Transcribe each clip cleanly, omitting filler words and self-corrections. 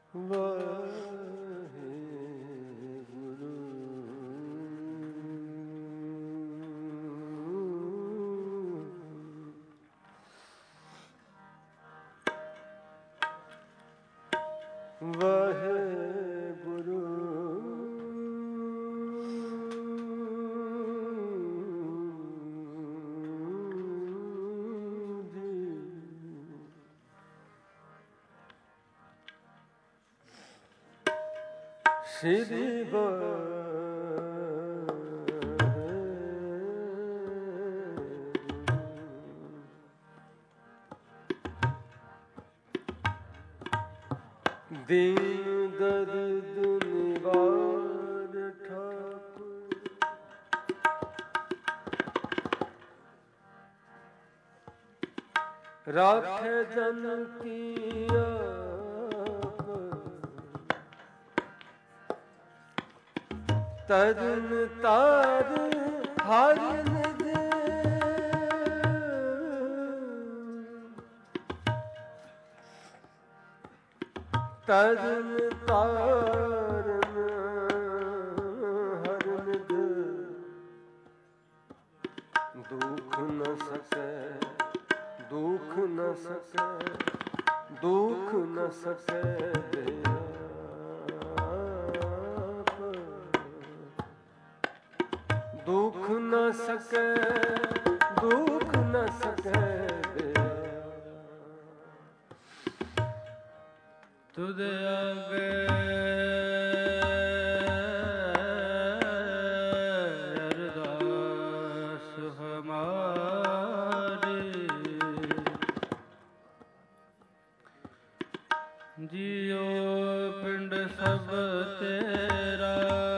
ਸ਼੍ਰੀ ਦੀਨ ਦਰਦ ਨਿਵਾਰ ਠਾਕੁਰ ਰਾਖੇ ਜਨ ਕੀ ਤਰਨ ਤਾਰ ਹਰ ਨਿਧ ਤਰਨ ਤਾਰਨ ਹਰ ਨਿਧ ਦੁਖ ਨ ਸਕੈ ਦੁਖ ਨ ਸਕੈ ਦੁਖ ਨ ਸਕੈ ਦੁਖ ਨ ਸਕੈ ਦੁਖ ਨ ਸਕੈ ਤੁਧ ਆਗੇ ਅਰਦਾਸ ਹਮਾਰੀ ਜੀਉ ਪਿੰਡ ਸਭ ਤੇਰਾ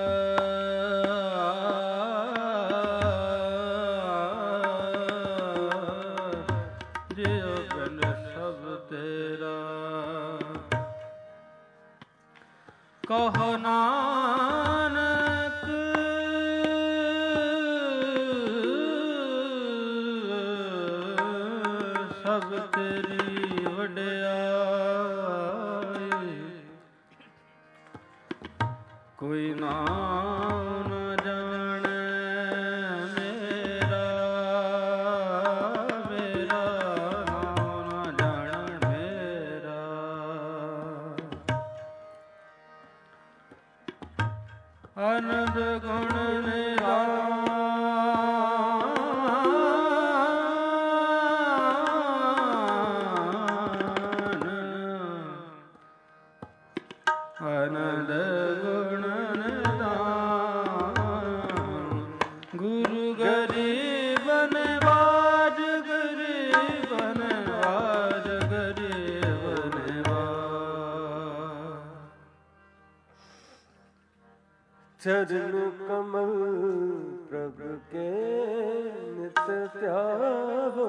ਕਹੋ ਨਾਨਕ ਸਭ ਤੇਰੀ ਵਡਿਆਈ ਕੋਈ ਨਾਮ ਨ ਜਾਣੈ ਮੇਰਾ ਮੇਰਾ ਨਾਮ ਨ ਜਾਣੈ ਮੇਰਾ ਆਨੰਦ ਗੁਣ ਨਿਧਾਨ ਆਨੰਦ ਗੁਣ ਨਿਧਾਨ ਗੁਰੂ ਗਰੀਬ ਨਿਵਾਜ ਗਰੀਬ ਨਿਵਾਜ ਗਰੀਬ ਨਿਵਾਜ ਚਰਨ ਕਮਲ ਪ੍ਰਭ ਕੇ ਨਿਤ ਧਿਆਵੋ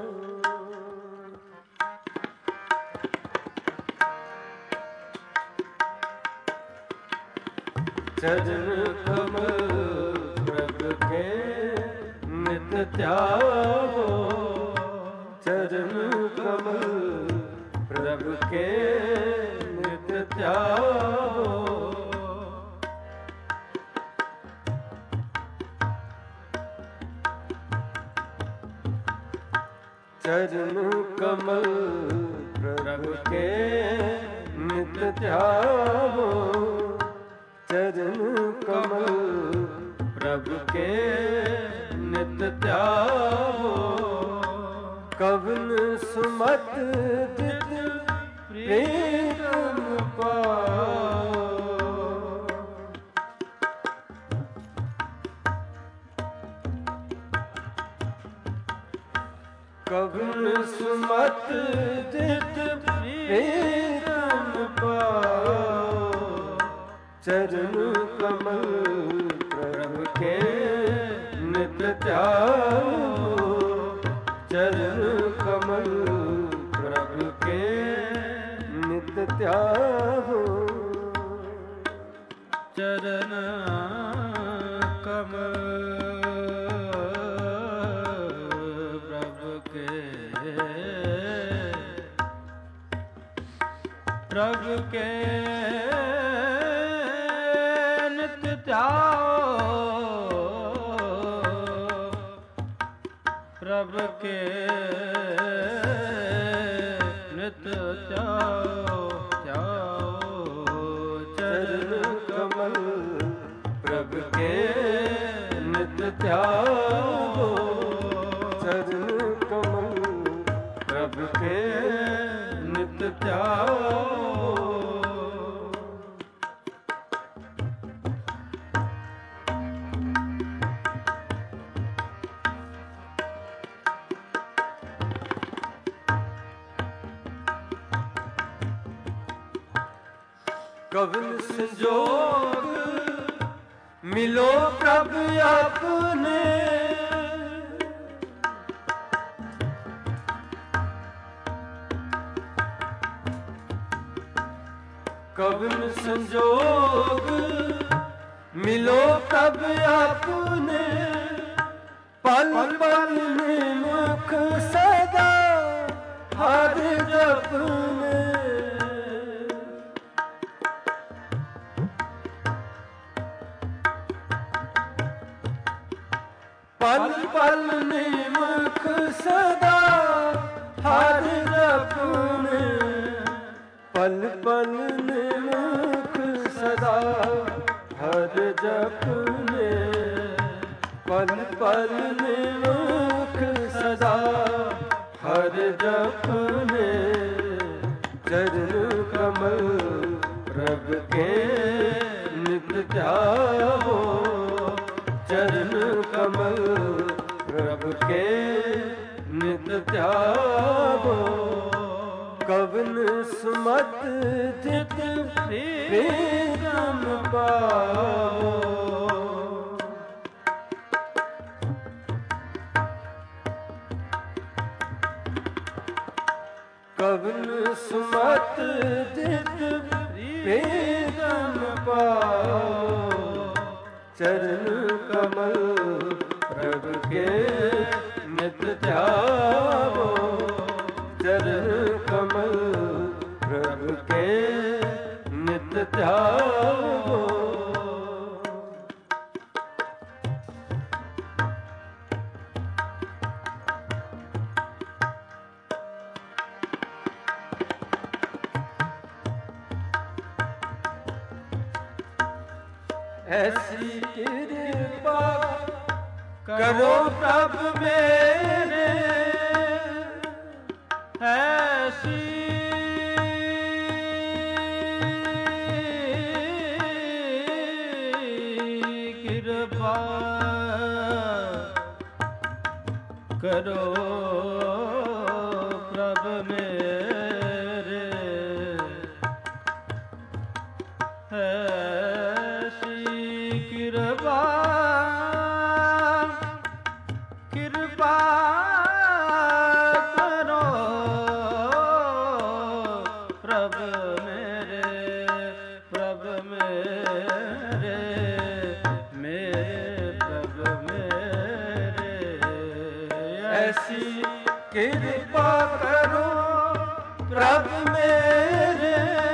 ਚਰਨ ਕਮਲ ਪ੍ਰਭ ਕੇ ਨਿਤ ਧਿਆਵੋ ਚਰਨ ਕਮਲ ਪ੍ਰਭ ਕੇ ਨਿਤ ਧਿਆਵੋ ਚਰਨ ਕਮਲ ਪ੍ਰਭ ਕੇ ਨਿਤ ਧਿਆਵੋ ਚਰਨ ਕਮਲ ਪ੍ਰਭ ਕੇ ਨਿਤ ਧਿਆਵੋ ਕਵਨ ਸੁਮਤ ਜਿਤ ਪ੍ਰੀਤਮ ਪਾਓ ਕਵਨ ਸੁਮਤ ਜਿਤ ਪ੍ਰੀਤਮ ਪਾਓ ਚਰਨ ਕਮਲ ਪ੍ਰਭ ਕੇ ਨਿਤ ਧਿਆਵੋ ਚਰਨ ਕਮਲ ਪ੍ਰਭ ਕੇ ਨਿਤ ਧਿਆਵੋ ਚਰਨ ਕਮਲ ਪ੍ਰਭ ਕੇ ਨਿਤ ਧਿਆਓ, ਪ੍ਰਭ ਕੇ ਨਿਤ ਧਿਆਓ, ਧਿਆਓ ਚਰਨ ਕਮਲ ਪ੍ਰਭ ਕੇ ਨਿਤ ਧਿਆਓ, ਚਰਨ ਕਮਲ ਪ੍ਰਭ ਕੇ ਨਿਤ ਧਿਆਓ। ਕਵਨ ਸੰਜੋਗ ਮਿਲੋ ਪ੍ਰਭ ਆਪਣੇ, ਕਵਨ ਸੰਜੋਗ ਮਿਲੋ ਪ੍ਰਭ ਆਪਣੇ, ਪਲ ਪਲ ਨਿਮਖ ਸਦਾ ਹਰ ਜਪਨੇ, ਪਲ ਪਲ ਨਿਮਖ ਸਦਾ ਹਰ ਜਪਨੇ, ਪਲ ਪਲ ਨਿਮਖ ਸਦਾ ਹਰ ਜਪਨੇ, ਪਲ ਪਲ ਨਿਮਖ ਸਦਾ ਹਰ ਜਪਨੇ, ਚਰਨ ਕਮਲ ਪ੍ਰਭ ਕੇ ਨਿਤ ਧਿਆਵੋ, ਚਰਨ ਕਮਲ ਪ੍ਰਭ ਕੇ ਨਿਤ ਧਿਆਵੋ, ਕਵਨ ਸੁਮਤ ਜਿਤ ਪ੍ਰੀਤਮ ਪਾਵੋ, ਕਵਨ ਸੁਮਤ ਜਿਤ ਪ੍ਰੀਤਮ ਪਾਵੋ, ਚਰਨ ਕਮਲ ਪ੍ਰਭ ਕੇ ਨਿਤ ਧਿਆਵੋ, ਚਰਨ ਕਮਲ ਪ੍ਰਭ ਕੇ ਨਿਤ ਧਿਆਵੋ। ਐਸੀ ਕਿਰਪਾ ਕਰੋ ਪ੍ਰਭ ਮੇਰੇ, ਐਸੀ ਕਿਰਪਾ ਕਰੋ ਪ੍ਰਭ ਮੇਰੇ, ਐਸੀ ਕਿਰਪਾ ਕਿਰਪਾ ਕਰੋ ਪ੍ਰਭ ਮੇਰੇ, ਪ੍ਰਭ ਮੇਰੇ, ਮੇਰੇ ਪ੍ਰਭ ਮੇਰੇ, ਐਸੀ ਕਿਰਪਾ ਕਰੋ ਪ੍ਰਭ ਮੇਰੇ,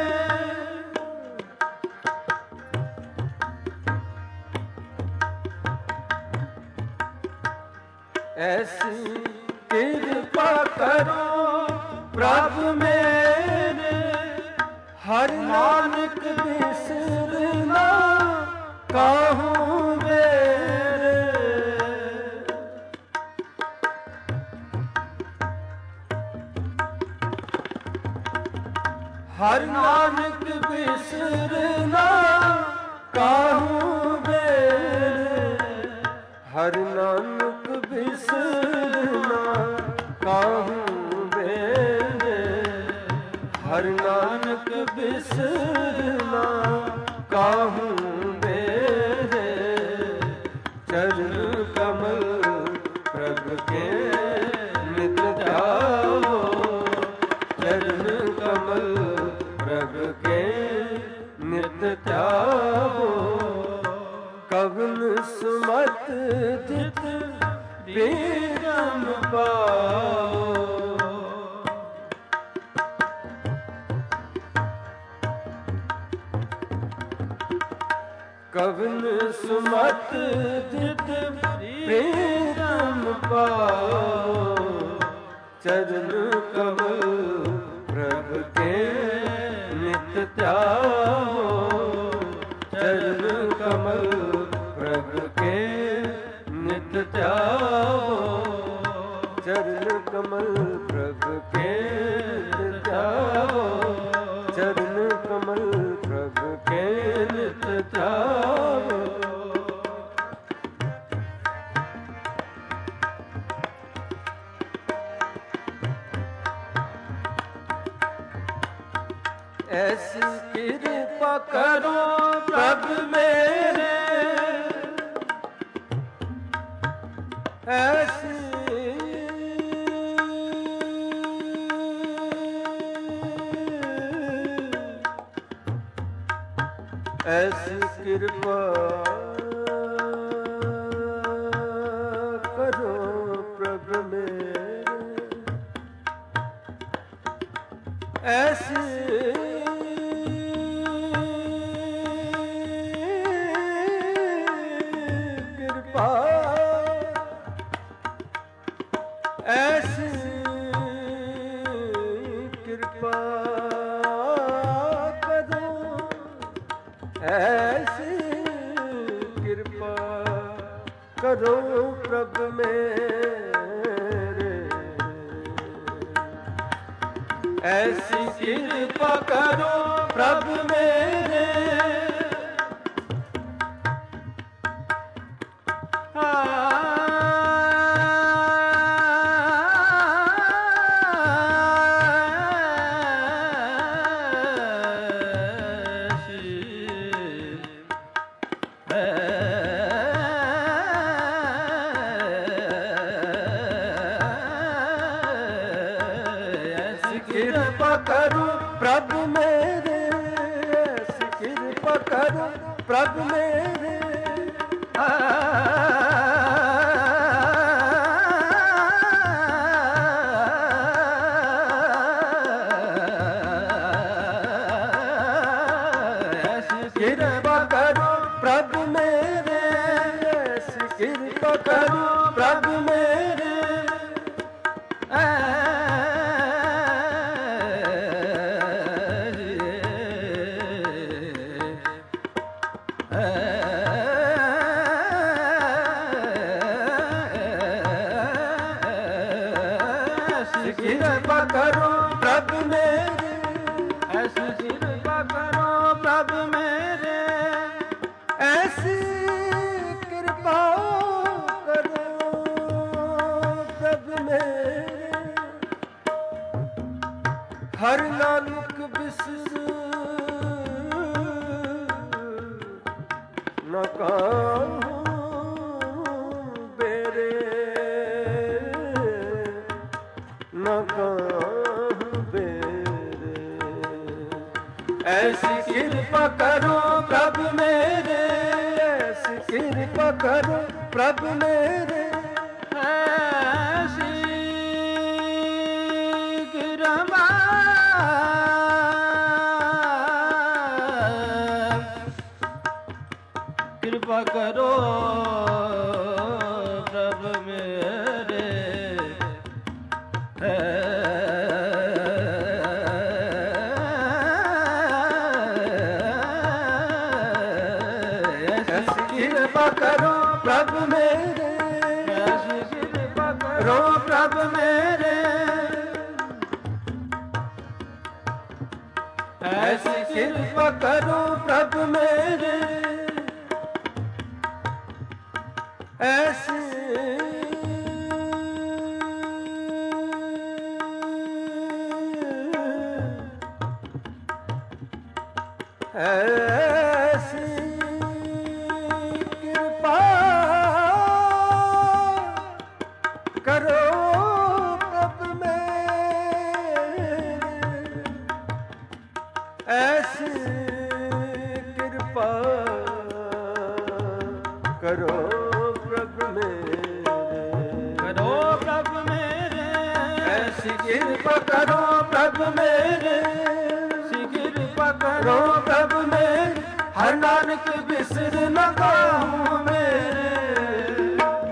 ਐਸੀ ਕਿਰਪਾ ਕਰੋ ਪ੍ਰਭ ਮੇਰੇ, ਹਰਿ ਨਾਨਕ ਬਿਸਰਨਾ ਕਾਹੂ ਮੇਰੇ, ਹਰਿ ਨਾਨਕ ਬਿਸਰਨਾ ਕਾਹੂ ਮੇਰੇ, ਹਰਿ ਨਾਨਕ ਬਿਸਰਨਾ ਕਾਹੂ ਮੇਰੇ, ਹਰਿ ਨਾਨਕ ਬਿਸਰਨਾ ਕਾਹੂ ਮੇਰੇ, ਚਰਨ ਕਮਲ ਪ੍ਰਭ ਕੇ ਨਿਤ ਧਿਆਵੋ, ਚਰਨ ਕਮਲ ਪ੍ਰਭ ਕੇ ਨਿਤ ਧਿਆਵੋ, ਕਵਨ ਸੁਮਤ ਜਿਤ ਪ੍ਰੀਤਮ ਪਾਵੋ, ਕਵਨ ਸੁਮਤ ਤਿਤ ਪ੍ਰੀਤਮ ਪਾਓ ਚਰਨ ਕਮਲ ਪ੍ਰਭ ਕੇ ਨਿਤ ਧਿਆਓ ਚਰਨ ਕਮਲ ਪ੍ਰਭ ਕੇ ਨਿਤ ਧਿਆਓ ਚਰਨ ਕਮਲ ਪ੍ਰਭ ਕੇ ਨਿਤ ਧਿਆਓ ਚਰਨ ਕਮਲ ਪ੍ਰਭ ਕੇ ਨਿਤ ਧਿਆਓ ऐसी कृपा करो प्रभु मेरे ऐसी ऐसी कृपा करो प्रभु मेरे ऐसी ऐसी कृपा करो ऐसी कृपा करो प्रभु मेरे ऐसी कृपा करो प्रभु मेरे कृपा करो प्रभु मेरे ऐसी कृपा करो प्रभु मेरे ऐसी कृपा करो प्रभु मेरे ऐसी कृपा करो प्रभु मेरे कृपा करो प्रभु मेरे ऐसी कृपा करो प्रभु मेरे ऐसी कृपा करो प्रभु मेरे हर नानक बिसर न काहू बेरे न काहू बेरे ऐसी कृपा करो प्रभु मेरे ऐसी कृपा करो प्रभु मेरे ऐसी कृपा कृपा करो प्रभु मेरे कृपा करो प्रभु मेरे ऐसी कृपा करो प्रभु मेरे ऐसी कृपा करो प्रभु मेरे ऐसी ऐसी कृपा करो प्रभु मेरे ऐसी कृपा करो प्रभु मेरे ऐसी कृपा करो प्रभु मेरे ऐसी कृपा करो प्रभु मेरे हर नानक बिसर बिसर न काहू मेरे,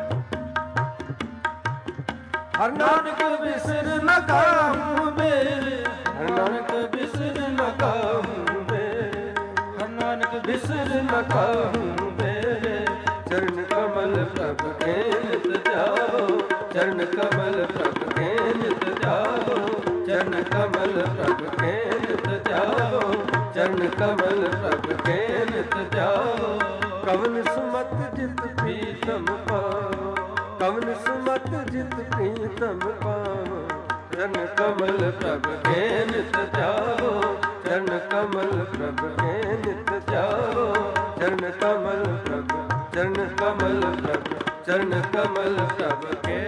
हर नानक बिसर न काहू मेरे, हर नानक बिसर न काहू मेरे, हर नानक बिसर न काहू मेरे। चरण कमल प्रभ के नित जाओ, चरण कमल प्रभ के नित जाओ, चरण कमल प्रभ के नित जाओ, चरण कमल प्रभ के नित जाओ। कवन सुमत जित प्रीतम पाओ, कवन सुमत जित प्रीतम पाओ। चरण कमल प्रभ के नित जाओ, चरण कमल प्रभ के नित जाओ, चरण कमल प्रभ, चरण कमल प्रभ, चरण कमल प्रभ के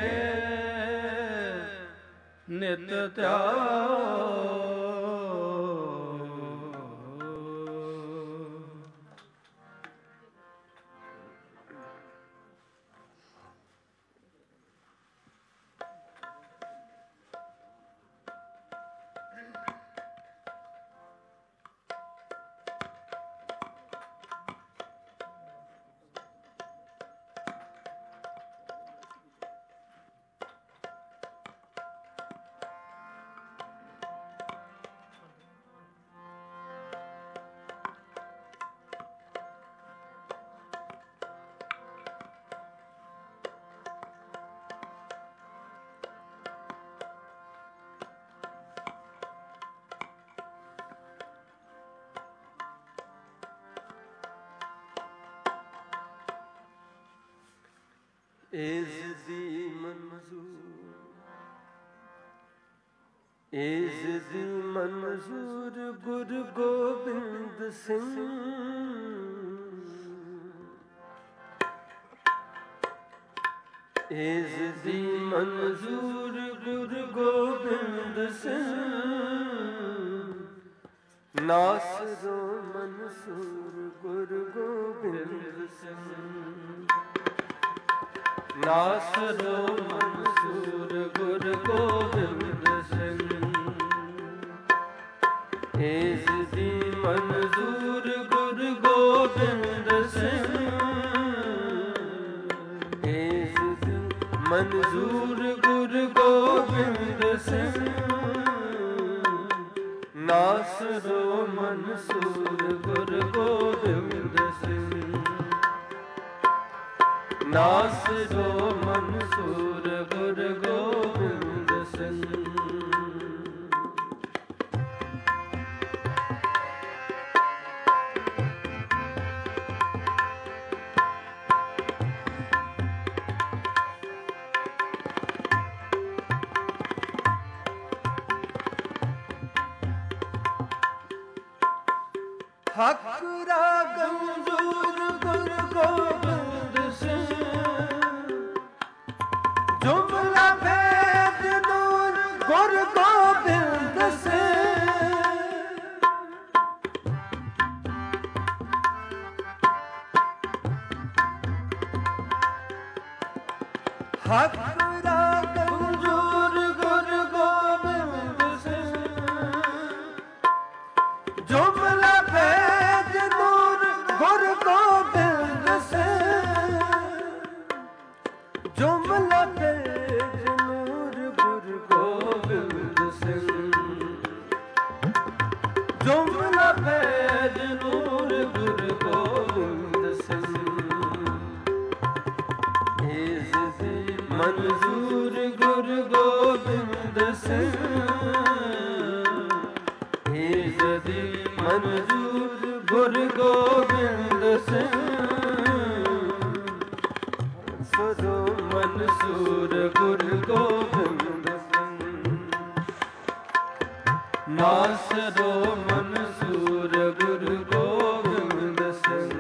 नित ध्याओ। ਏਸ ਦੀ ਮਨਜ਼ੂਰ, ਏਸ ਦੀ ਮਨਜ਼ੂਰ ਗੁਰੂ ਗੋਬਿੰਦ ਸਿੰਘ। ਏਸ ਦੀ ਮਨਜ਼ੂਰ ਗੁਰੂ ਗੋਬਿੰਦ ਸਿੰਘ। ਨਾਸਰੋ ਮਨਸੂਰ ਗੁਰੂ ਗੋਬਿੰਦ ਸਿੰਘ। ਨਾਸਰੋ ਮਨਸੂਰ ਗੁਰੂ ਗੋਬਿੰਦ ਸਿੰਘ। ਏਸ ਦੀ ਮਨਜ਼ੂਰ ਗੁਰੂ ਗੋਬਿੰਦ ਸਿੰਘ। ਏਸ ਦੀ ਮਨਜ਼ੂਰ ਗੁਰੂ ਗੋਬਿੰਦ ਸਿੰਘ। ਨਾਸਰੋ ਮਨਸੂਰ ਗੁਰੂ ਗੋਬਿੰਦ ਸਿੰਘ। ਨਾਸਰੋ ਮਨਸੂਰ ਗੁਰੂ ਗੋਬਿੰਦ ਸਿੰਘ। ਹਕ ਰਾਗਮ ਜੂਰ ਗੁਰੂ ਗੋਬਿੰਦ ਸਿੰਘ। ਜੁਮਲਾ ਭੇਦ ਦੂਰ ਗੁਰੂ ਗੋਬਿੰਦ ਸਿੰਘ। ਹਕ ਰਾਗਮ ਜੂਰ ਗੁਰੂ ਗੋਬਿੰਦ ਸਿੰਘ। ਜੁਮਲਾ ਭੇਦ ਦੂਰ ਗੁਰੂ ਗੋਬਿੰਦ ਸਿੰਘ। ਜੁਮਲਾ ਭੇਦ ਦੂਰ ਗੁਰੂ ਗੋਬਿੰਦ ਸਿੰਘ। ਜੁਮਲਾ ਭੇਦ ਦੂਰ ਗੁਰੂ ਗੋਬਿੰਦ ਸਿੰਘ। ਏਸ ਦੀ ਮਨਜ਼ੂਰ ਗੁਰੂ ਗੋਬਿੰਦ ਸਿੰਘ। ਏਸ ਦੀ ਮਨਜ਼ੂਰ ਗੁਰੂ ਗੋਬਿੰਦ ਸਿੰਘ। ਸਦੋ ਮਨਸੂਰ ਗੁਰੂ ਗੋਬਿੰਦ ਸਿੰਘ। ਨਾਸਰੋ ਮਨਸੂਰ ਗੁਰੂ ਗੋਬਿੰਦ ਸਿੰਘ।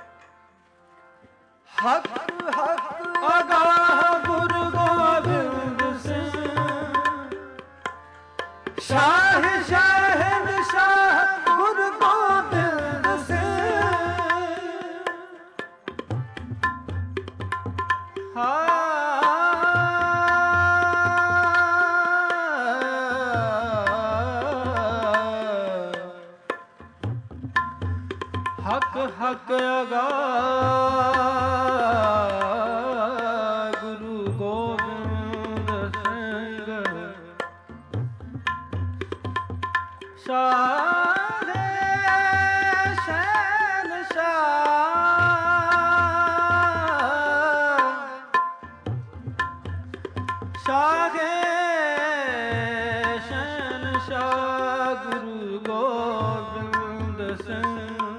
ਹਕ ਹਕ ਅਗਾਹ ਗੁਰੂ ਗੋਬਿੰਦ ਹਕ ਅਗਾ ਗੁਰੂ ਗੋਬਿੰਦ ਸਿੰਘ ਸ਼ਾਹੇ ਸ਼ਾਹੇ ਸ਼ਹਿਨਸ਼ਾਹ ਗੁਰੂ ਗੋਬਿੰਦ ਸਿੰਘ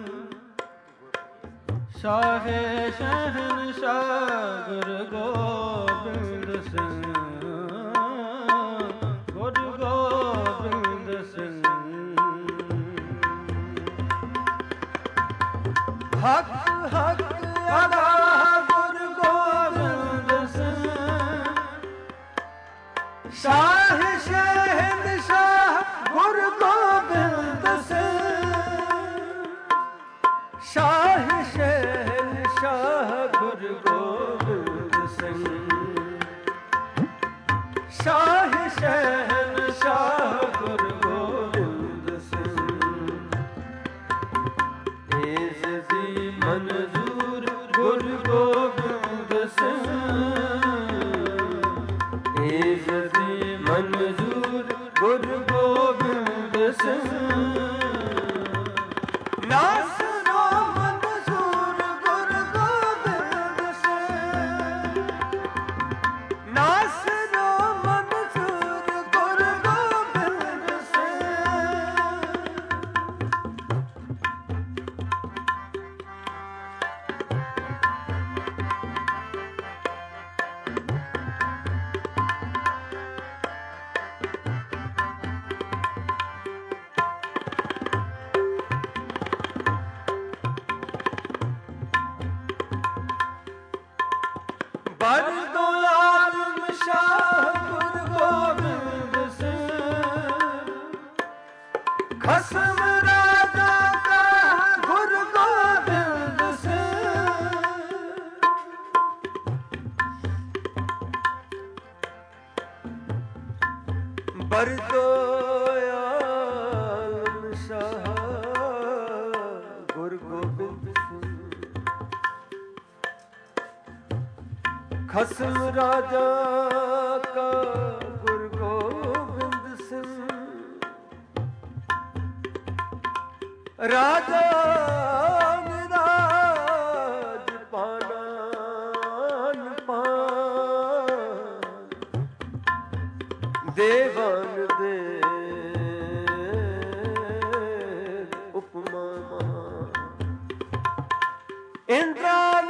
ਸ਼ਾਹੇ ਸ਼ਹਿਨਸ਼ਾਹ ਗੁਰੂ ਗੋਬਿੰਦ ਸਿੰਘ ਗੁਰੂ ਗੋਬਿੰਦ ਸਿੰਘ ਹਕ ਹਕ ਅਗਾ ਗੁਰੂ ਗੋਬਿੰਦ ਸਿੰਘ ਸ਼ਾਹ ਸ਼ਹਿਨਸ਼ਾਹ ਗੁਰੂ ਗੋਬਿੰਦ ਸਿੰਘ ਸ਼ਾਹ ਸ਼ਹਿਨਸ਼ਾਹ ਗੁਰੂ ਗੋਬਿੰਦ ਸਿੰਘ ਸ਼ਾਹ ਸ਼ਹਿਨਸ਼ਾਹ ਗੁਰੂ ਗੋਬਿੰਦ ਸਿੰਘ ਇਸ ਦੀ ਮਨਜ਼ੂਰ ਗੁਰੂ ਗੋਬਿੰਦ ਸਿੰਘ ਇਸ ਦੀ ਮਨਜ਼ੂਰ ਗੁਰੂ ਗੋਬਿੰਦ ਸਿੰਘ ਨਾਸਰੋ ਮਨਜ਼ੂਰ ਗੁਰੂ ਗੋਬਿੰਦ ਸਿੰਘ ਨਾਸਰੋ ਮਨਜ਼ੂਰ ਗੁਰੂ ਗੋਬਿੰਦ ਸਿੰਘ ਬਰ ਦੋ ਆਲਮ ਸ਼ਾਹ ਗੁਰੂ ਗੋਬਿੰਦ ਸਿੰਘ ਖਸਮ ਰਾਜਾ ਕਾ ਗੁਰੂ ਗੋਬਿੰਦ ਸਿੰਘ ਬਰ ਦੋ ਆਲਮ ਸ਼ਾਹ ਗੁਰੂ ਗੋਬਿੰਦ ਸਿੰਘ ਖਸਮ ਰਾਜਾ ਕਾ ਗੁਰੂ ਗੋਬਿੰਦ ਸਿੰਘ ਰਾਜਾ ਨਿਰਾਜ ਪਾਨਾਨ ਪਾਨ ਦੇਵਨ ਦੇ ਉਪਮਾ ਇੰਦਰਾਨ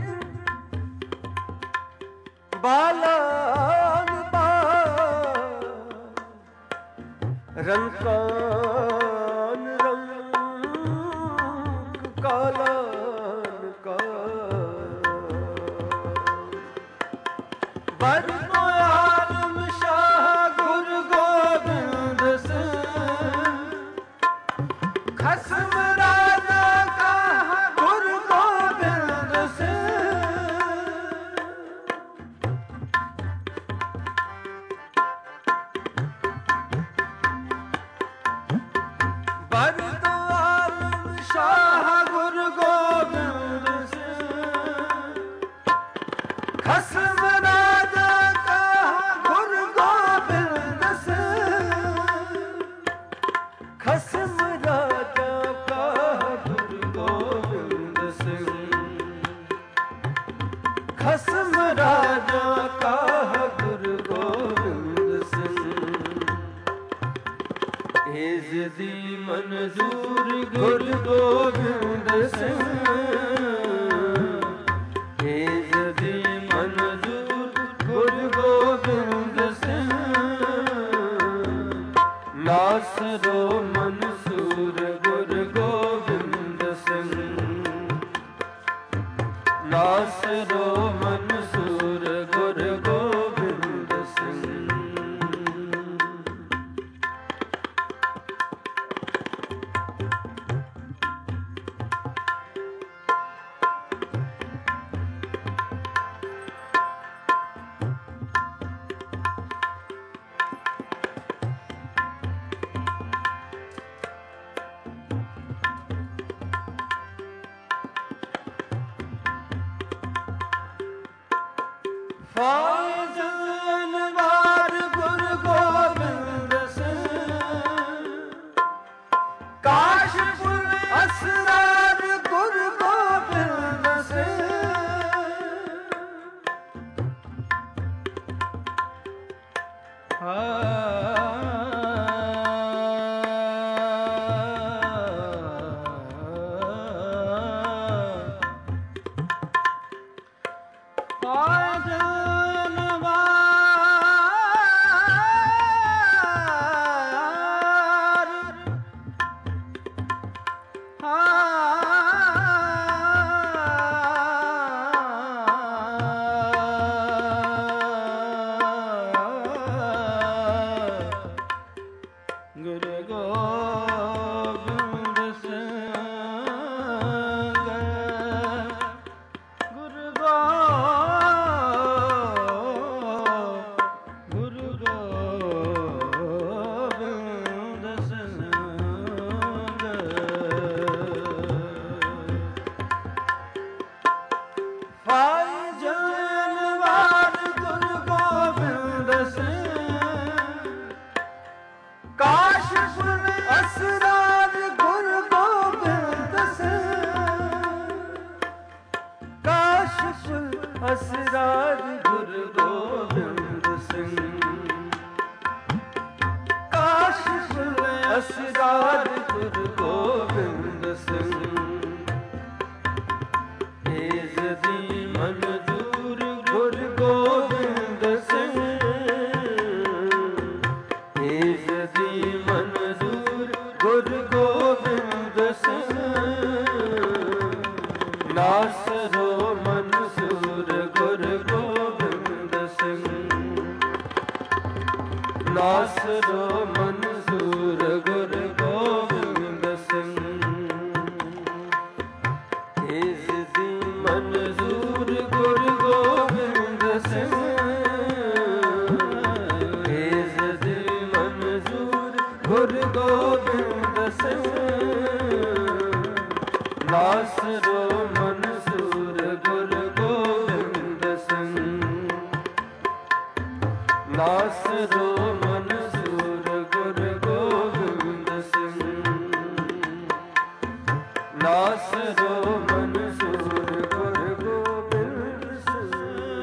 ਬਾਲਾਨ ਬਾਲ ਰੰਕਾਨ ਰੰਗ ਕਾਲਾਨ ਕਾਲ ਬਰ ਆਲਮ ਸ਼ਾਹ ਗੁਰੂ ਗੋਬਿੰਦ ਸਿੰਘ ਖਸਮ ਰਾਜਾ ਕਾ ਗੁਰੂ ਗੋਬਿੰਦ ਸਿੰਘ ਬਰ ਆਲਮ ਸ਼ਾਹ ਗੁਰੂ ਗੋਬਿੰਦ ਸਿੰਘ ਖਸਮ ਰਾਜਾ ਕਾ ਗੁਰੂ ਗੋਬਿੰਦ ਸਿੰਘ ਖਸਮ ਰਾਜਾ ਕਾ ਗੁਰੂ ਗੋਬਿੰਦ ਸਿੰਘ ਖਸਮ ਰਾਜਾ ਕਾ ਗੁਰੂ ਗੋਬਿੰਦ ਸਿੰਘ ਇਸ ਦੀ ਮਨਜ਼ੂਰ ਗੁਰੂ ਗੋਬਿੰਦ ਸਿੰਘ ਇਸ ਦੀ ਮਨਜ਼ੂਰ ਗੁਰੂ ਗੋਬਿੰਦ ਸਿੰਘ ਨਾਸਰੋ ਮਨਸੂਰ ਗੁਰੂ ਗੋਬਿੰਦ ਸਿੰਘ ਨਾਸਰੋ ਮਨਸੂਰ ਗੁਰੂ ਗੋਬਿੰਦ ਸਿੰਘ ਅਸਰਾਜ ਗੁਰੂ ਗੋਬਿੰਦ ਸਿੰਘ ਕਾਸ਼ਿਫ ਅਸਰਾਜ ਗੁਰੂ ਗੋਬਿੰਦ ਸਿੰਘ ਏਜ਼ ਦੀ ਮਨਜ਼ੂਰ ਗੁਰੂ ਗੋਬਿੰਦ ਸਿੰਘ ਏਜ਼ ਦੀ ਮਨਜ਼ੂਰ ਗੁਰੂ ਗੋਬਿੰਦ ਸਿੰਘ ਨਾਸਰੋ ਮਨਜ਼ੂਰ ਗੁਰੂ ਗੋਬਿੰਦ ਸਿੰਘ ਨਾਸਰੋ ਮਨਜ਼ੂਰ ਗੁਰੂ ਗੋਬਿੰਦ ਸਿੰਘ ਏਜ਼ ਦੀ ਮਨਜ਼ੂਰ ਗੁਰੂ ਗੋਬਿੰਦ ਸਿੰਘ ਏਜ਼ ਦੀ ਮਨਜ਼ੂਰ ਗੁਰੂ ਗੋਬਿੰਦ ਸਿੰਘ ਨਾਸਰੋ ਮਨਜ਼ੂਰ ਗੁਰੂ ਗੋਬਿੰਦ ਸਿੰਘ ਨਾਸਰੋ ਮਨਜ਼ੂਰ ਗੁਰੂ ਗੋਬਿੰਦ ਸਿੰਘ ਨਾਸਰੋ ਮਨਜ਼ੂਰ ਗੁਰੂ ਗੋਬਿੰਦ ਸਿੰਘ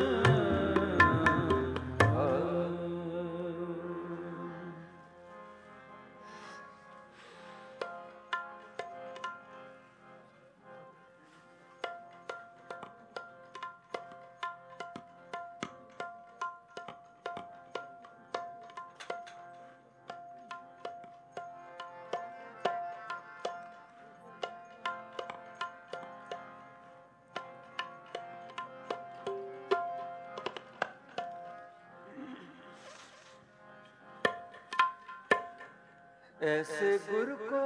ऐसे गुरु को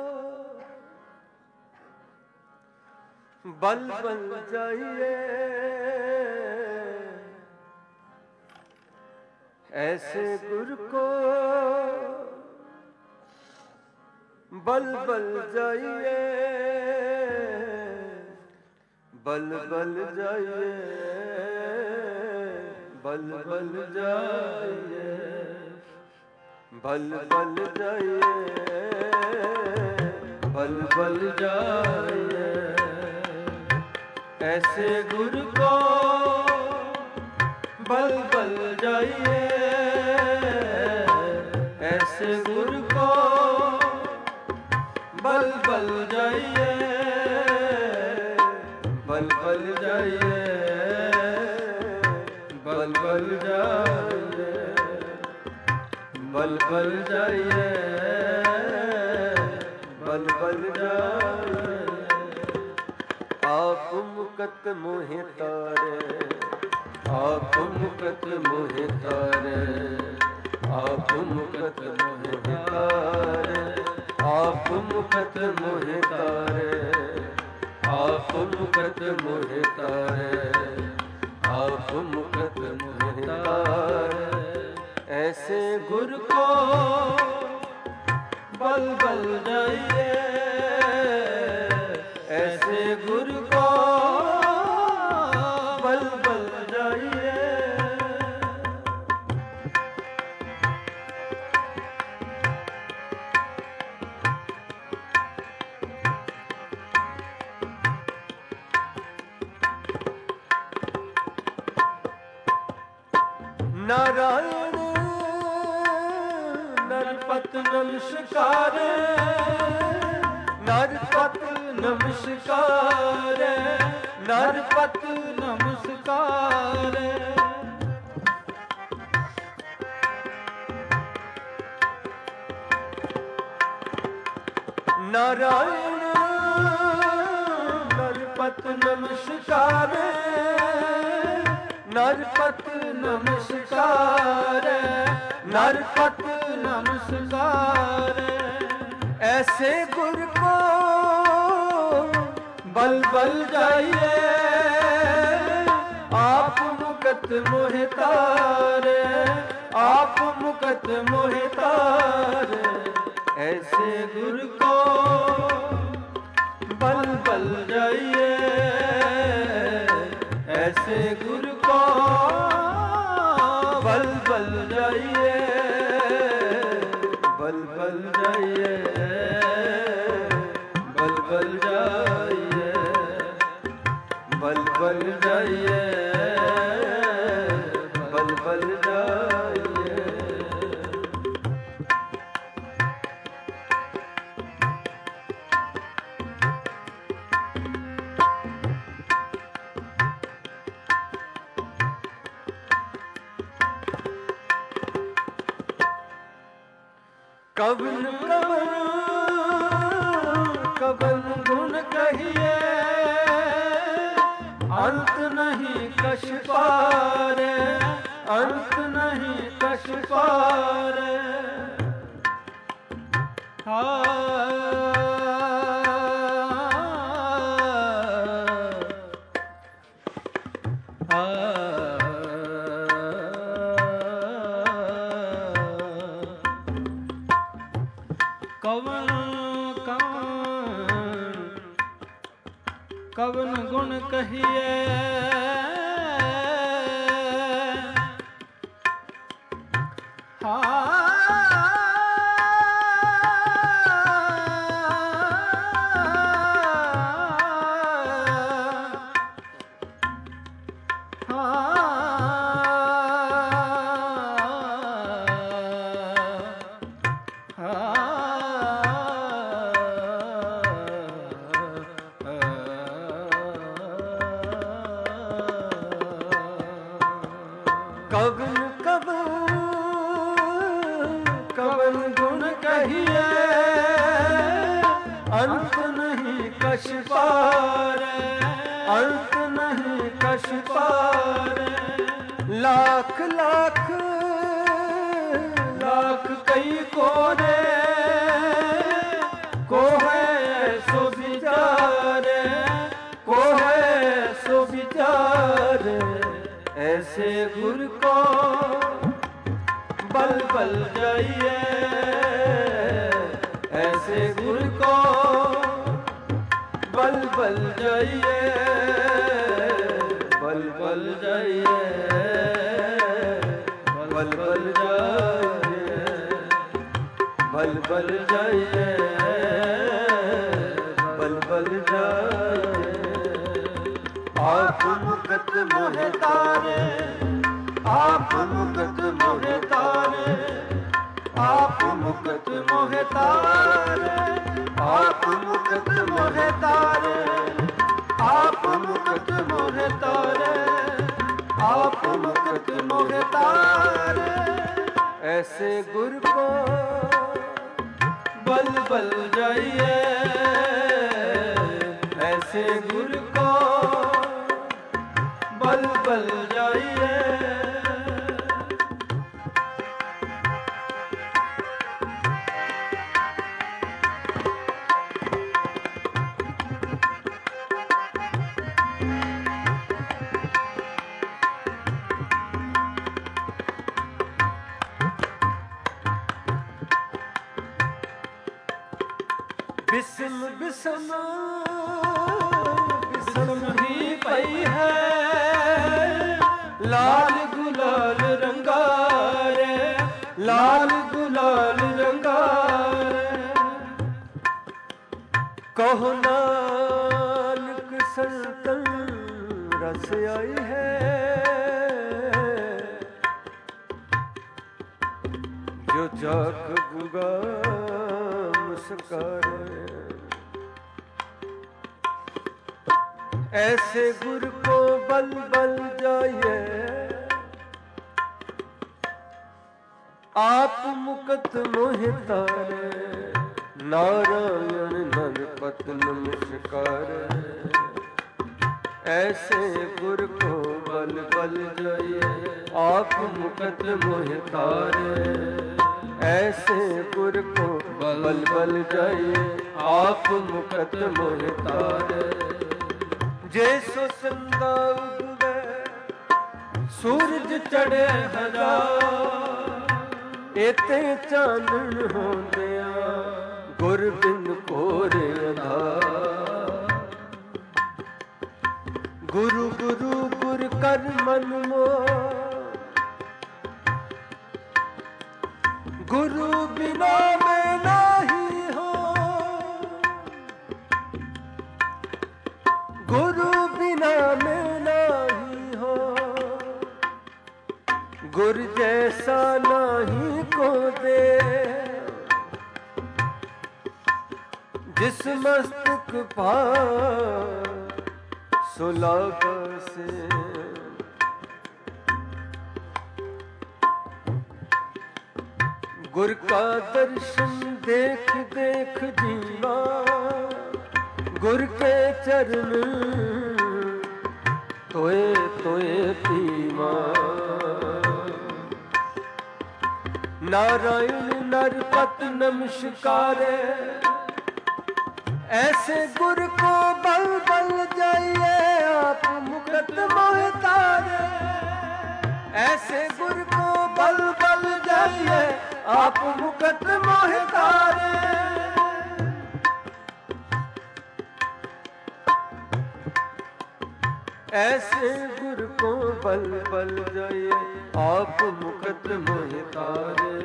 बल बल जाइए ऐसे गुरु को बल बल जाइए बल बल जाइए बल बल जाइए बल बल जाइए बल बल जाइए ऐसे गुरु को बल बल जाइए ऐसे गुरु को बल बल जाइए बल बल जाइए बल बल जाइए बल बल जाइए बल बल जाइए आप मुकत मोहि तारे आप मुकत मोहि तारे आप मुकत मोहि तारे आप मुकत मोहि तारे आप मुकत मोहि तारे आप मुकत मोहि तारे ऐसे गुरु को बल बल जाइए ऐसे गुरु को बल बल जाइए नारायण ਨਰਪਤ ਨਮਸਕਾਰ, ਨਰਪਤ ਨਮਸਕਾਰ, ਨਰਪਤ ਨਮਸਕਾਰ। ਨਾਰਾਇਣ ਨਰਪਤ ਨਮਸਕਾਰ, ਨਰਪਤ ਨਮਸਕਾਰ, नरपत नमस्कार। ऐसे गुर को बल बल जाइए, आप मुकत मोहि तारे, आप मुकत मोहि तारे। ऐसे गुर को बल बल जाइए, ऐसे गुर को बल बल जाइए, बल बल जाइए, बल बल जाइए, बल बल जाइए, बल बल जाइए। कवन कवन कवन गुण कहिए, अंत नहीं कछ पारे, अंत नहीं कछ पारे। कवन कवन कवन गुण कहिए, कवन कवन कवन गुण कहिए, अंत नहीं कछ पारे, अंत नहीं कछ पारे। लाख लाख लाख कई कोरे, को है सो विचारे, को है सो विचारे। ऐसे गुर को बल बल जाइए, ऐसे गुर को बल बल जाइए, बल बल जाइए, बल बल जाइए, बल बल जाइए, बल बल जाइए। आप मुकत मोहि तारे, आप मुकत मोहि तारे, आप मुकत मोहि तारे, आप मुकत मोहि तारे, आप मुकत मोहि तारे, आप मुकत मोहि तारे। ऐसे गुर को बल बल जाइए, ऐसे गुर को बल बल जाइए। बिसम बिसम बिसम ही पई है, लाल गुलाल रंगारे, लाल गुलाल रंगारे। कहो नानक संतन रस आई है, जो जाख गुगा मुस्कारे। ऐसे गुर को बल बल जाइए, आप मुकत मोहि तारे। नारायण नरपत नमस्कार। ऐसे गुर को बल बल जाइए, आप मुकत मोहि तारे। ऐसे गुर को बल बल जाइए, आप मुकत मोहि तारे। जैसो संदा उगवे सूरज चढ़े हजार, एते चानन होंदिया गुर बिन कोरे आधार। गुरु गुरु गुर कर मन मोह, गुरु बिना मैं नाही हो। गुरु बिना मैं नाही हो, गुर जैसा नाही को दे। जिस मस्तक पार सुलागा से, गुर का दर्शन देख देख जीवा। गुर के चरण तोए तोए पीवा। नारायण नरपत नमस्कारे। ऐसे गुर को बल बल जाइए, आप मुकत मोहि तारे। ऐसे गुर को बल बल जाइए, आप मुकत मोहि तारे। ऐसे गुर को बल बल जाइए, आप मुकत मोहि तारे।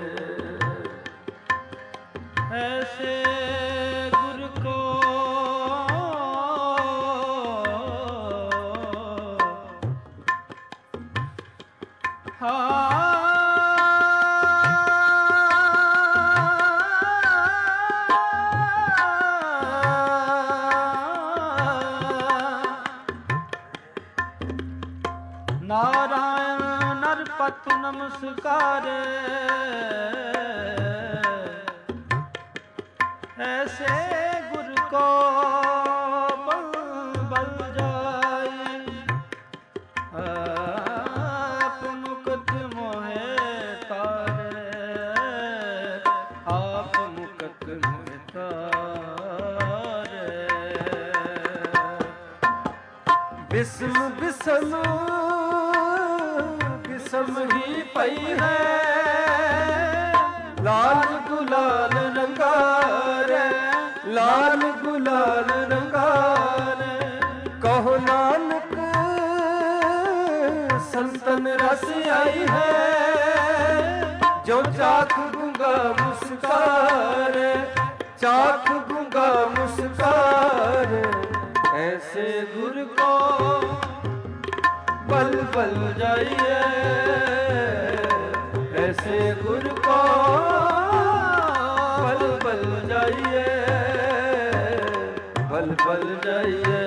ऐसे गुर को नारायण नरपत नमस्कारे। ऐसे गुर को बल बल जाए, आप मुकत मोहे तारे। आप मुकत मोहे तारे। बिस्म बिस्म बिस्म ही पई है, लाल गुलाल रंगारे। लाल गुलाल रंगारे। कहो नानक संतन रस आई है। जो चाख गूंगा मुस्कारे, चाख गूंगा मुस्कारे। ऐसे गुर को बल बल जाइए, ऐसे गुर को बल बल जाइए। बल बल जाइए,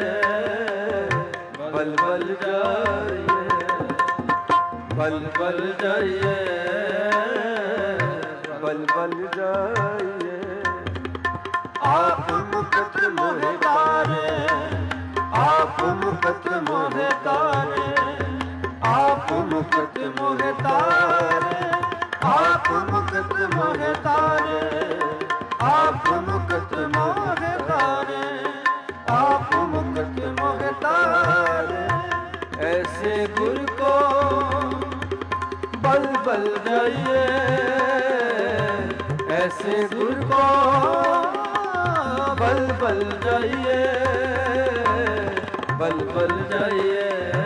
बल बल जाइए। बल बल जाइए, बल बल जाइए। आप मुकत मोहि तारे। आप मुकत मोहि तारे। आप मुकत मोहि तारे। आप मुकत मोहि तारे। आप मुकत मोहि तारे। आप मुकत मोहि तारे। ऐसे गुर को बल बल जाइए, ऐसे गुर को बल बल जाइए। बल बल जाइए,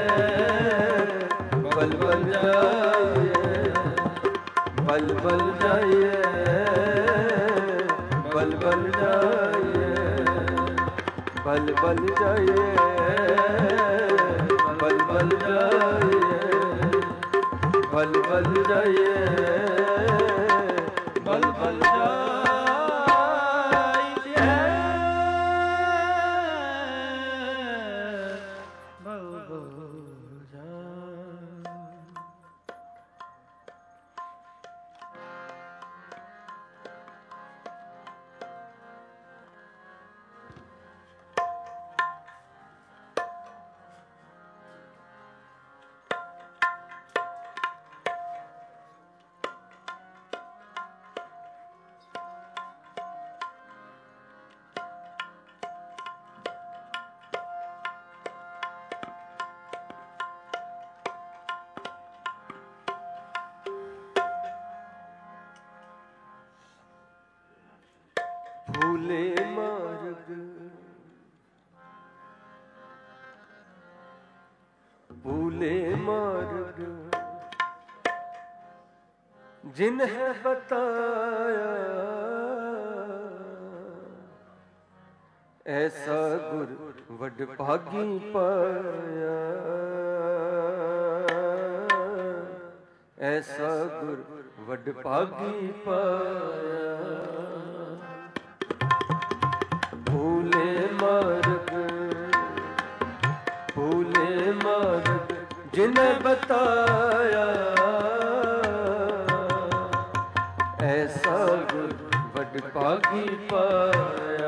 बल बल जाइए। बल बल जाइए, बल बल जाइए। बल बल जाइए, बल बल जाइए। बल बल जाइए, ਭੂਲੇ ਮਾਰਗ ਭੂਲੇ ਮਾਰਗ ਜਿਨਹਿ ਬਤਾਇਆ ਐਸਾ ਗੁਰ ਵਡ ਭਾਗੀ ਪਾਇਆ ਐਸਾ ਗੁਰ ਵਡ ਭਾਗੀ ਪਾਇਆ ਭੂਲੇ ਮਾਰਗ ਭੂਲੇ ਮਾਰਗ ਜਿਨਹਿ ਬਤਾਇਆ ਐਸਾ ਗੁਰ ਵਡ ਭਾਗੀ ਪਾਇਆ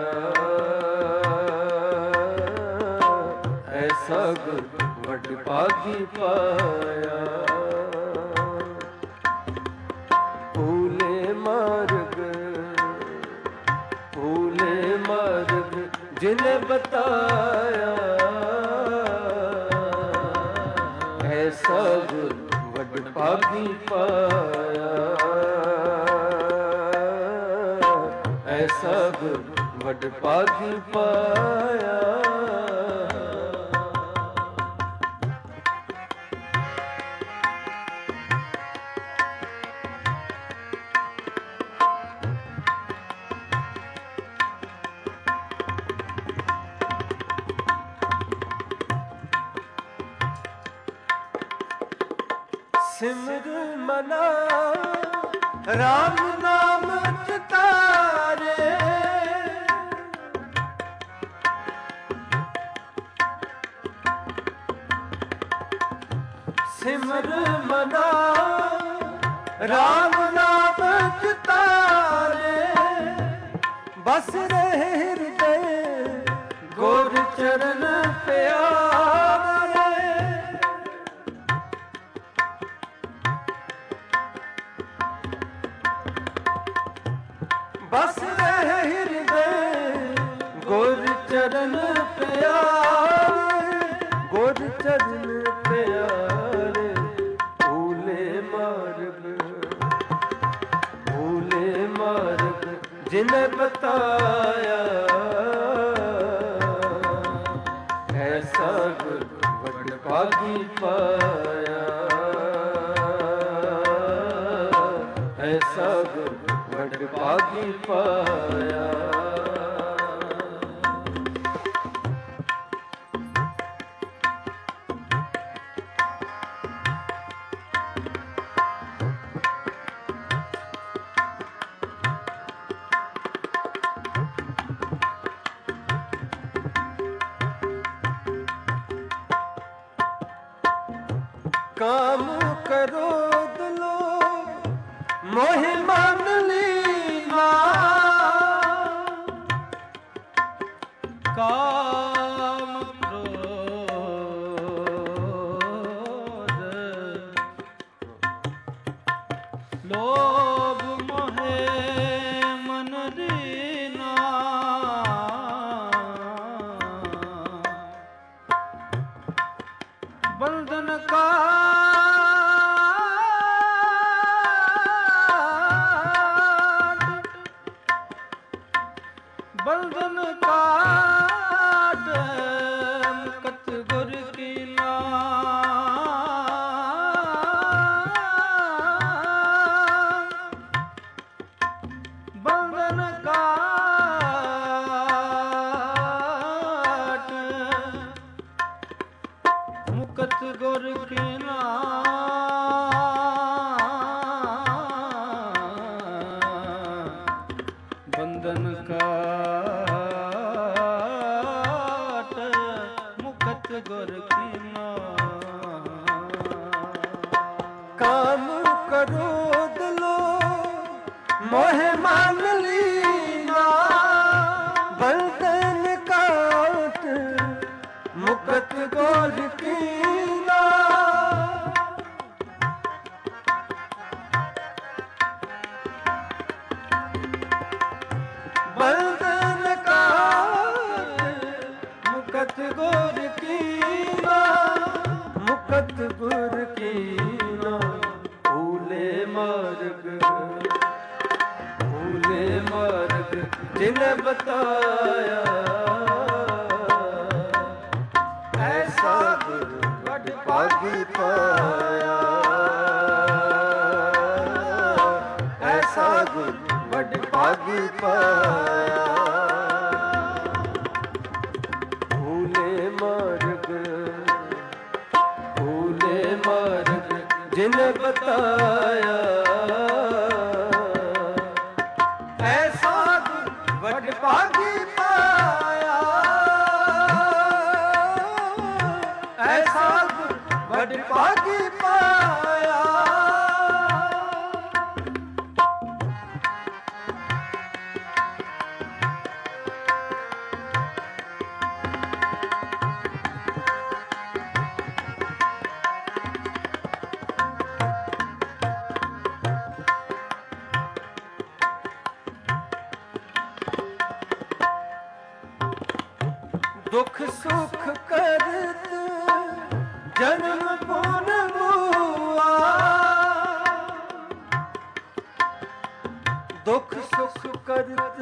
ਐਸਾ ਗੁਰ ਵਡ ਭਾਗੀ ਪਾਇਆ ਭੂਲੇ ਮਾਰਗ ਭੂਲੇ ਮਾਰਗ ਜਿਨਹਿ ਬਤਾਇਆ ਐਸਾ ਗੁਰ ਵਡ ਭਾਗੀ ਪਾਇਆ ਐਸਾ ਗੁਰ ਵਡ ਭਾਗੀ ਪਾਇਆ ਸਿਮਰ ਮਨਾ ਰਾਮ ਨਾਮ ਚਿਤਾਰੇ ਸਿਮਰ ਮਨਾ ਰਾਮ ਨਾਮ ਚਿਤਾਰੇ ਬਸ ਰਹੇ ਹਿਰਦੇ ਗੁਰ ਚਰਨ ਪਿਆਰੇ ਬਸ ਰਹੇ ਹਿਰਦੇ ਗੁਰ ਚਰਨ ਪਿਆਰੇ ਗੁਰ ਚਰਨ ਪਿਆਰੇ ਭੂਲੇ ਮਾਰਗ ਭੂਲੇ ਮਾਰਗ ਜਿਨਹਿ ਬਤਾਇਆ ਐਸਾ ਗੁਰ ਵਡ ਭਾਗੀ ਪਾਇਆ ਐਸਾ ਗੁਰ ਵਡ ਭਾਗੀ ਪਾਇਆ ਕਾਮ ਕ੍ਰੋਧ ਲੋਭ ਮੋਹ ਮਨ ਲੀਨਾ ਕਾਮ ਕ੍ਰੋਧ ਲੋਭ ਮੋਹ ਮਨ ਲੀਨਾ ਬੰਧਨ ਕਾ ਬੰਧਨ ਕਾਟ ਮੁਕਤ ਗੁਰ ਕੀ ਨਾਮ ਬੰਧਨ ਕਾਟ ਮੁਕਤ ਗੁਰ ਕੀ ਨਾਮ ਬੰਧਨ ਕਾਟ ਮੁਕਤ ਗੁਰ ਕੀ ਨਾਮ ਕਾਮ ਕ੍ਰੋਧ ਲੋਭ ਮੋਹ ਮਨ ਲੀਨਾ ਬੰਧਨ ਕਾਟ ਮੁਕਤ ਗੁਰ ਕੀ ਨਾਮ ਬੰਧਨ ਕਾਟ ਮੁਕਤ ਗੁਰ ਕੀ ਨਾਮ ਮੁਕਤ ਗੁਰ ਕੀ ਨਾਮ ਭੂਲੇ ਮਾਰਗ ਭੂਲੇ ਮਾਰਗ ਜਿਨੇ ਬਤਾਇਆ ਐਸਾ ਗੁਰ ਵਡ ਭਾਗੀ ਪਾਇਆ ਐਸਾ ਗੁਰ ਵਡ ਭਾਗੀ ਪਾਇਆ ਭੂਲੇ ਮਾਰਗ ਜਿਨੇ ਬਤਾਇਆ ਐਸਾ ਗੁਰ ਵਡ ਭਾਗੀ ਪਾਇਆ ਐਸਾ ਗੁਰ ਵਡ ਭਾਗੀ ਪਾਇਆ ਦੁਖ ਸੁਖ ਕਰਤ ਜਨਮ ਪੁਨ ਮੁਆ ਦੁਖ ਸੁਖ ਕਰਤ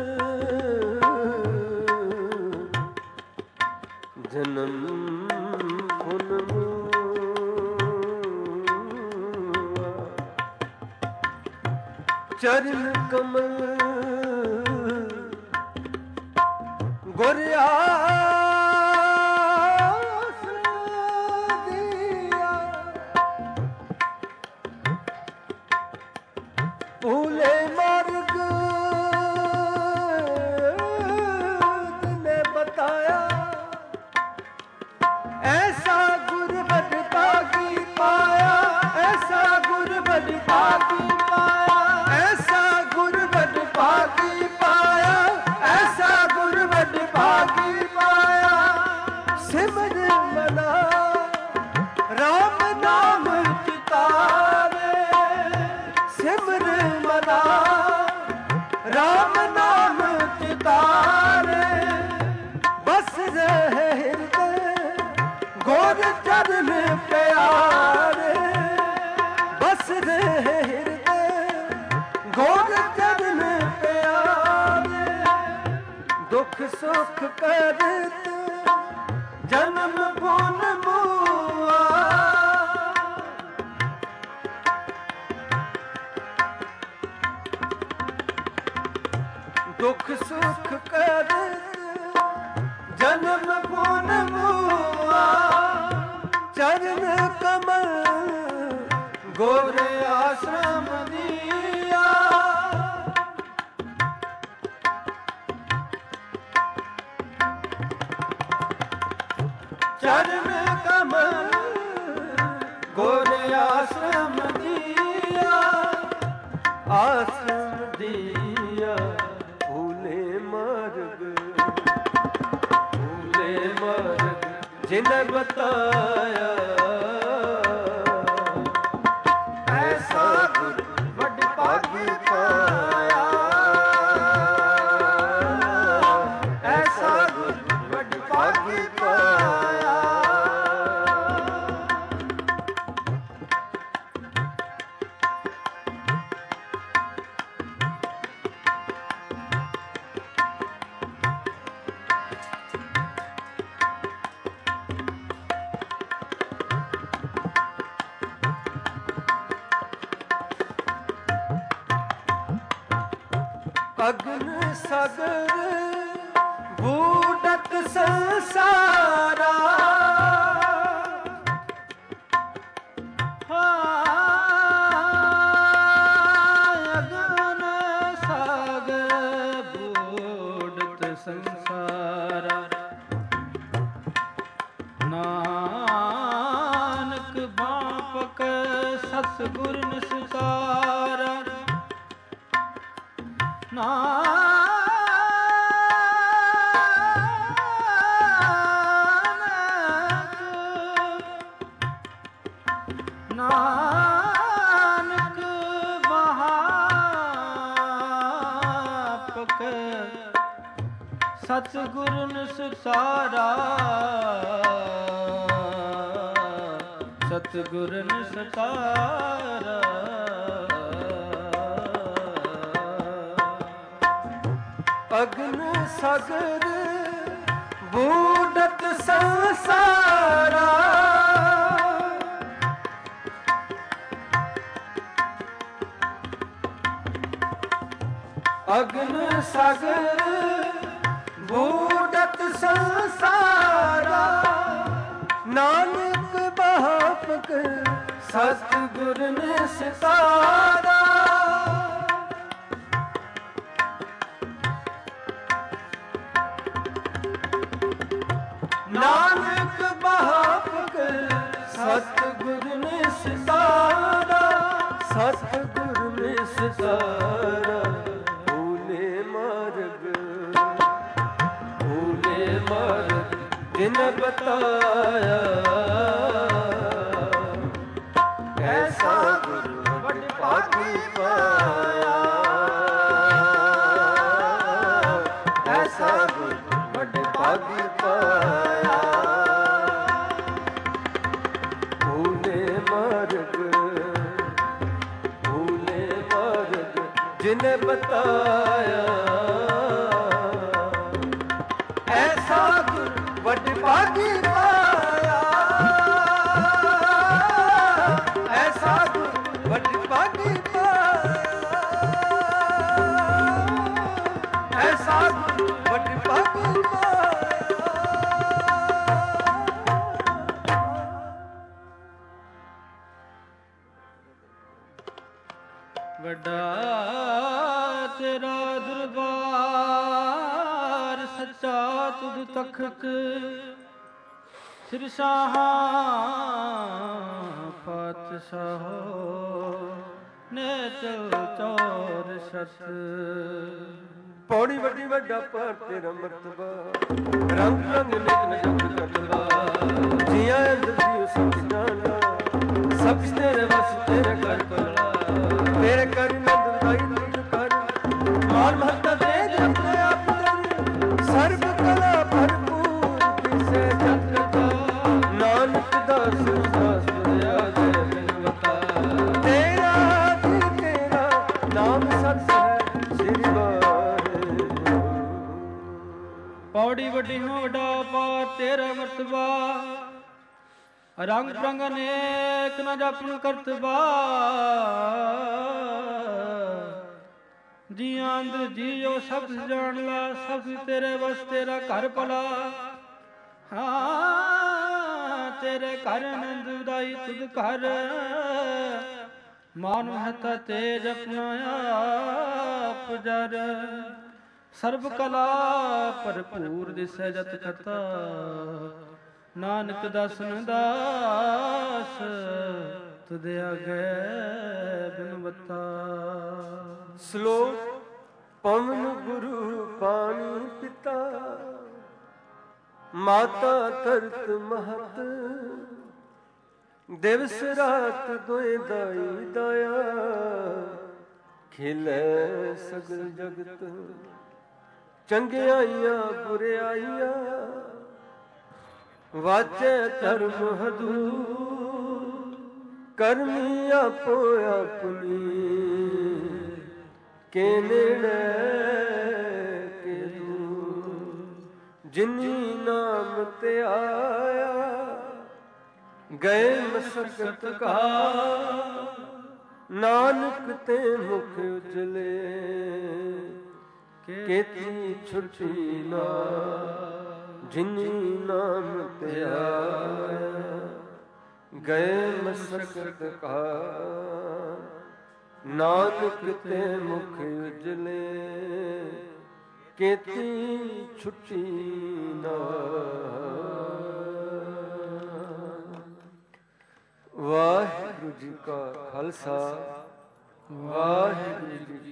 ਜਨਮ ਪੁਨ ਮੁਆ ਚਰਨ ਕਮਲ ਗੁਰਿਆ ਭੂਲੇ ਮਾਰਗ ਨੇ ਬਤਾਇਆ ਐਸਾ ਗੁਰ ਵਡ ਭਾਗੀ ਪਾਇਆ ਐਸਾ ਗੁਰ ਵਡ ਭਾਗੀ ਪਾਇਆ ਐਸਾ ਗੁਰ ਵਡ ਭਾਗੀ ਪਾਇਆ ਐਸਾ ਗੁਰ ਵਡ ਭਾਗੀ ਪਾਇਆ ਸਿਮਰ ਮਨਾ ਰਾਮ ਨਾਮ ਚਿਤਾਰੇ ਸਿਮਰ ਮਨਾ ਰਾਮ ਨਾਮ ਚਿਤਾਰੇ ਬਸ ਰਹੇ ਹਿਰਦੇ ਗੋਰ ਚਰਨ ਪਿਆਰੇ ਬਸ ਰਹੇ ਹਿਰਦੇ ਗੋਰ ਚਰਨ ਪਿਆਰੇ ਦੁਖ ਸੁਖ ਕਰਤ ਜਨਮ ਪੁਨ ਮੁਆ ਦੁਖ ਸੁਖ ਕਰਤ ਜਨਮ ਪੁਨ ਮੁਆ ਚਰਨ ਕਮਲ ਗੋਰ ਆਸ਼ਰਮ ਦੀਆ ਚਰਨ ਕਮਲ ਗੋਰ ਆਸ਼ਰਮ ਦੀਆ ਆਸ਼ਰਮ ਦੀਆ ਭੂਲੇ ਮਾਰਗ ਜਿਨੇ ਬਤਾਇਆ ਐਸਾ ਗੁਰ ਵਡ ਭਾਗੀ ਪਾਇਆ ਐਸਾ ਗੁਰ ਵਡ ਭਾਗੀ ਪਾਇਆ ਅਗਨ ਸਗਰ ਬੂਡਤ ਸੰਸਾਰਾ ਅਗਨ ਸਗਰ ਬੂਡਤ ਸੰਸਾਰਾ ਨਾਨਕ ਬਾਪਕ ਸਤਿਗੁਰ ਨਿਸਤਾਰਾ ਨਾਨਕ ਵਹਾਪਕ ਸਤਿਗੁਰ ਨਿਸਤਾਰਾ ਸਤਿਗੁਰ ਨਿਸਤਾਰਾ ਅਗਨ ਸਗਰ ਬੂਡਤ ਸੰਸਾਰਾ ਅਗਨ ਸਗਰ ਬੂਡਤ ਸੰਸਾਰਾ ਨਾਨਕ ਬਾਪਕ ਸਤਿਗੁਰ ਨੇ ਸਿਤਾਰਾ ਨਾਨਕ ਬਾਪਕ ਸਤਿਗੁਰ ਨੇ ਸਿਤਾਰਾ ਸਤਿਗੁਰ ਨੇ ਸਿਤਾਰਾ ਭੂਲੇ ਮਾਰਗ ਜਿਨ ਬਤਾਇਆ ਐਸਾ ਗੁਰੂ ਵੱਡ ਭਾਗੀ ਪਾਇਆ ਐਸਾ ਗੁਰੂ ਵੱਡ ਭਾਗੀ ਪਾਇਆ ਭੂਲੇ ਮਾਰਗ ਜਿਨ ਬਤਾਇਆ ਐਸਾ ਗੁਰੂ ਵੱਡ ਭਾਗੀ ਪਾਇਆ ਐਸਾ ਗੁਰੂ ਵੱਡ ਭਾਗੀ ਪਾਇਆ ਐਸਾ ਗੁਰੂ ਵੱਡ ਭਾਗੀ ਪਾਇਆ ਵੱਡਾ ਤੇਰਾ ਦਰਬਾਰ ਸੱਚਾ ਤੁਧ ਤਖਤ ਸਿਰਸਾਹਾਂ ਪਾਤਸ਼ਾਹੋ ਨੇ ਚੌਰ ਸਤ ਪੌੜੀ ਵੱਡੀ ਵੱਡਾ ਪਰ ਤੇਰਾ ਮਰਤਬਾ ਰੰਗ ਰੰਗ ਨਿਤ ਨਜੰਦ ਕਤਵਾ ਜੀਆਂ ਅੰਦਰ ਸਭ ਜਾਣਾ ਸਭ ਤੇਰੇ ਵਸ ਤੇਰੇ ਘਰ ਕੋਲਾ ਤੇਰੇ ਕਰ ਨੰਦ ਦਾਈ ਤੁਝ ਕਰ ਮਾਨ ਮਹੱਤਾ ਦੇ ਜਪਨੇ ਆਪ ਤੇਰੇ ਸਰਬ ਕਲਾ ਭਰਪੂਰ ਕਿਸੇ ਜਗ ਕਾ ਨਾਨਕ ਦਾਸ ਦਾਸ ਦਇਆ ਦੇ ਬਿਨਵਤਾ ਤੇਰਾ ਜੀ ਤੇਰਾ ਨਾਮ ਸਤ ਹੈ ਸ੍ਰੀ ਵਾਹਿਗੁਰੂ ਪੌੜੀ ਵੱਡੀ ਹੋ ਵੱਡਾ ਪਾਰ ਤੇਰਾ ਮਰਤਬਾ ਰੰਗ ਰੰਗ ਅਨੇਕ ਨ ਜਪਨ ਕਰਤਬਾ ਜੀਆਂ ਅੰਦਰ ਜੀਓ ਸਭ ਜਾਣ ਲਾ ਸਭ ਤੇਰੇ ਵਸ ਤੇਰਾ ਘਰ ਭਲਾ ਹਾਂ ਤੇਰੇ ਘਰ ਆਨੰਦ ਉਦਾਈ ਤੁਧ ਘਰ ਮਾਨ ਮਹਤਾ ਤੇਜ ਆਪਣਾ ਆਪ ਜਰ ਸਰਬ ਕਲਾ ਭਰਪੂਰ ਦਿਸੈ ਜਤ ਕਥਾ ਨਾਨਕ ਦਾਸਨ ਦਾਸ ਤੁਧ ਆਗੇ ਬਿਨਵਤਾ ਸ਼ਲੋਕ ਪਵਨ ਗੁਰੂ ਪਾਣੀ ਪਿਤਾ ਮਾਤਾ ਧਰਤ ਮਹਤ ਦਿਵਸ ਰਾਤ ਦੋਇ ਦਾਈ ਦਇਆ ਖਿਲੇ ਸਗਲ ਜਗਤ ਚੰਗਿਆਈਆਂ ਬੁਰਿਆਈਆਂ ਵਾਚੈ ਧਰਮ ਹਦੂਰ ਕਰਮੀ ਆਪੋ ਆਪਣੀ ਕੇ ਨੇੜੇ ਕੇ ਦੂਰ ਜਿਨੀ ਨਾਮ ਤੇ ਆਇਆ ਗਏ ਮਸਕਤ ਕਾ ਨਾਨਕ ਤੇ ਮੁਖ ਉਜਲੇ ਕੇਤੀ ਛੁੱਟੀ ਨਾ ਜਿਨੀ ਨਾਮ ਤੇ ਆਇਆ ਗਏ ਮਸਕਤ ਕਾ ਨਾਨਕ ਤੇ ਮੁਖ ਉਜਲੇ ਕੇਤੀ ਛੁੱਟੀ ਨਾ ਵਾਹਿਗੁਰੂ ਜੀ ਕਾ ਖਾਲਸਾ ਵਾਹਿਗੁਰੂ ਜੀ